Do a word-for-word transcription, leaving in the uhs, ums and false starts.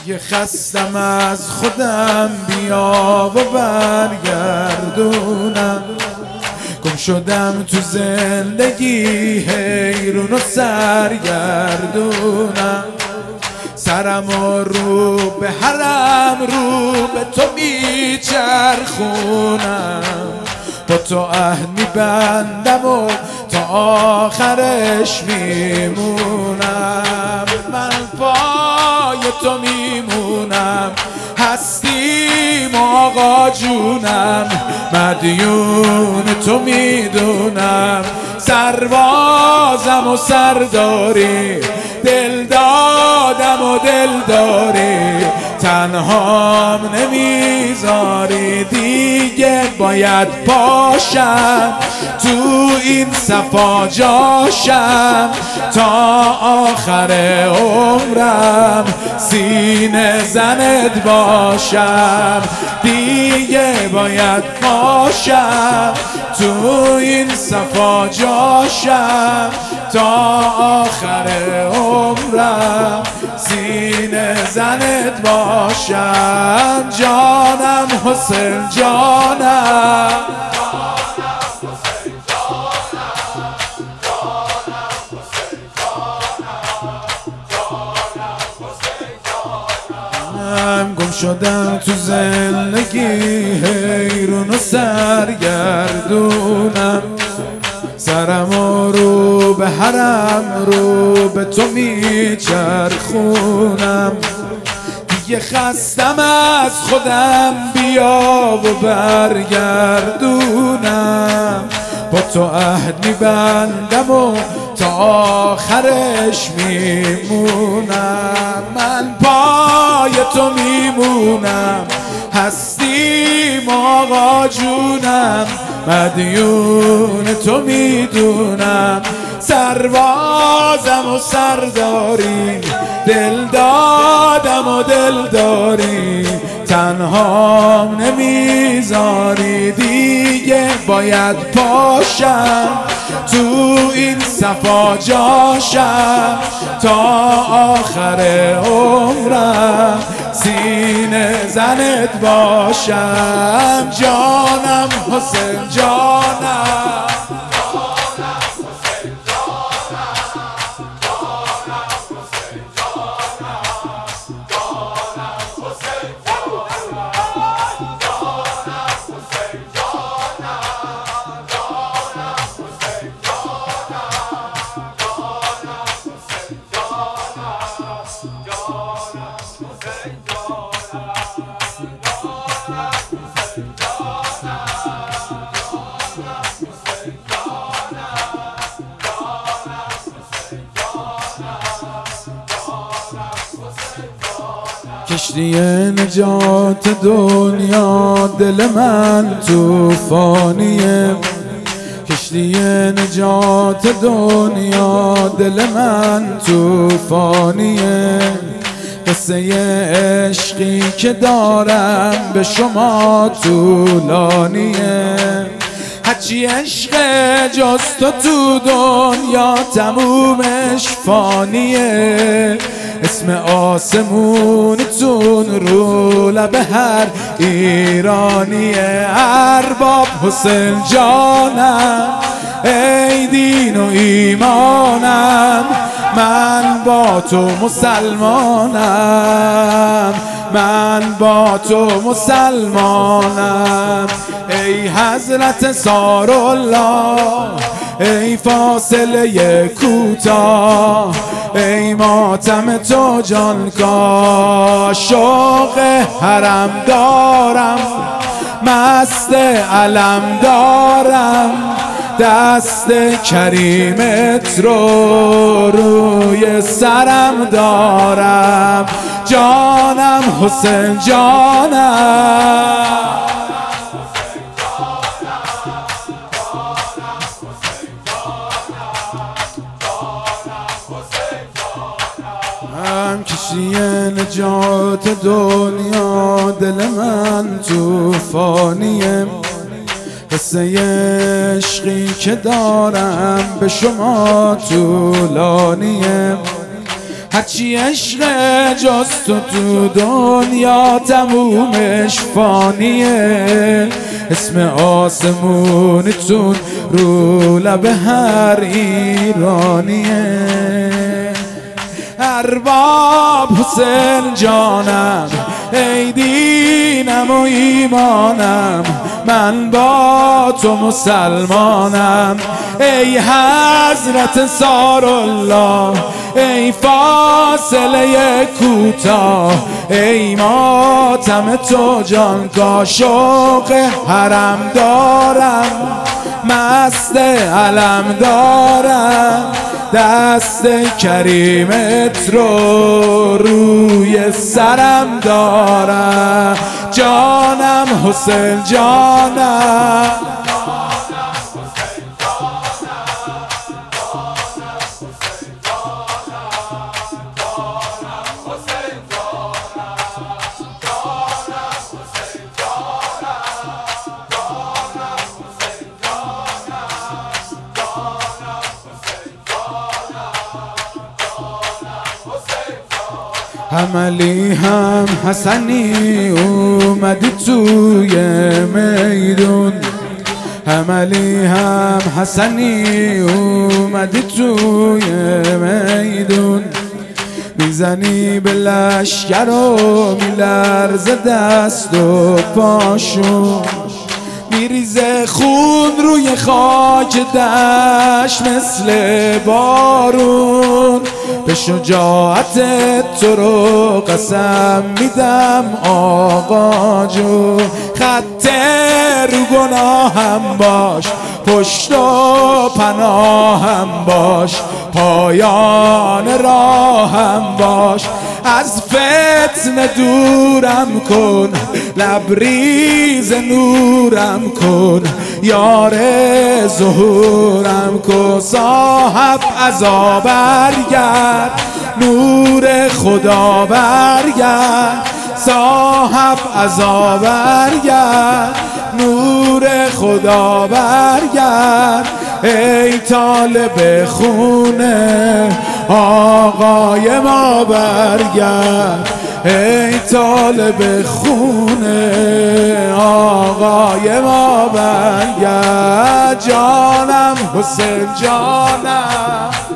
دیگه خستم از خودم، بیا و برگردونم. گم شدم تو زندگی، حیرون و سرگردونم. سرم و رو به حرم، رو به تو میچرخونم. با تو عهد میبندم و تا آخرش میمونم. من پای تو میمونم، هستیم آقا جونم. مدیون تو میدونم، سربازم و سرداری، دل دادم و دل داری. تنهام نمیذاری، دیگه باید باشم تو این صفا جاشم. تا آخر عمرم سینه زنت باشم. دیگه باید باشم تو این صفا جاشم. تا آخر عمرم سینه زنت باشم. جانم حسین جانم، گم شدم تو زندگی، حیرون و سرگردونم. سرم و رو به حرم، رو به تو میچرخونم. دیگه خستم از خودم، بیا و برگردونم. با تو عهد میبندم و تا آخرش میمونم. من پای تو میمونم، هستیم آقا جونم. مدیون تو میدونم، سربازم و سرداری، دل دادم و دل داری. تنهام نمیذاری، دیگه باید پاشم تو این صفا جاشم. تا آخر عمرم سینه زنت باشم. جانم حسین جانم، کشتی نجات دنیا، دل من توفانیه. کشتی نجات دنیا، دل من توفانیه. قصه عشقی که دارم به شما طولانیه. هرچی عشق جز تو تو دنیا، تمومش فانیه. اسم آسمونتون رو لب هر ایرانیه. ارباب حسین جانم، ای دین و ایمانم. من با تو مسلمانم، من با تو مسلمانم. ای حضرت سارالله، ای فاصله کوتاه، ای ماتم تو جانکاه. شوق حرم دارم، مست علم دارم. دست کریمت رو روی سرم دارم. جانم حسین جانم، من کشتی نجات دنیا، دل من توفانیه. قصه عشقی که دارم به شما طولانیه. هرچی عشق جز تو تو دنیا تمومش فانیه، اسم آسمونتون رو لب هر ایرانیه. ارباب حسین جانم ای دینم و ایمانم، من با تو مسلمانم. ای حضرت سارالله ای فاصله کوتاه، ای ماتم تو جانگاه. شوق حرم دارم مست علم دارم، دست کریمت رو روی سرم دارم. جانم حسین جانم، حملی هم حسنی اومدی توی میدون، حملی هم حسنی اومدی توی میدون. میزنی به لشگر و میلرزه دست و پاشون، میریزه خون روی خاک دشت مثل بارون. به شجاعت تو رو قسم میدم آقا جون، خط رو گناهم باش، پشت و پناهم باش، پایان راهم باش. از فتنه دورم کن، لبریز نورم کن، یار ظهورم کن. صاحب عزا برگرد، نور خدا برگرد، صاحب عزا برگرد، نور خدا برگرد. ای طالب خونه آقای ما برگرد، ای طالب خونه آقای ما برگرد. جانم حسین جانم.